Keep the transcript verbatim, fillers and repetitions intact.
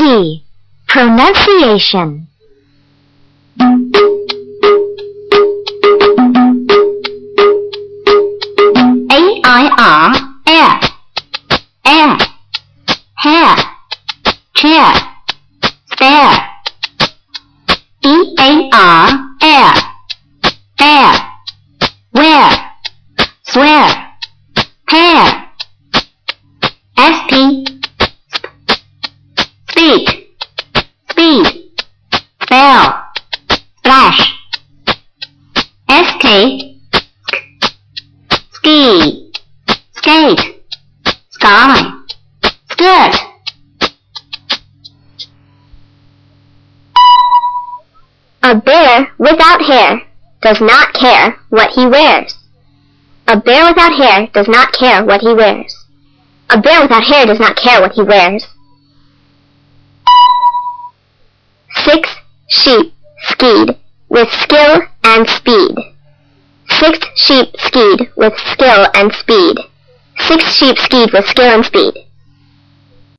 T. Pronunciation. A I R air, air, hair, chair, stare. E A R air, air, where, swear, pair. S P speak, speed, spell, splash. S K ski, skate, sky, skirt. A bear without hair does not care what he wears. A bear without hair does not care what he wears. A bear without hair does not care what he wears. Six sheep skied with skill and speed. Six sheep skied with skill and speed. Six sheep skied with skill and speed.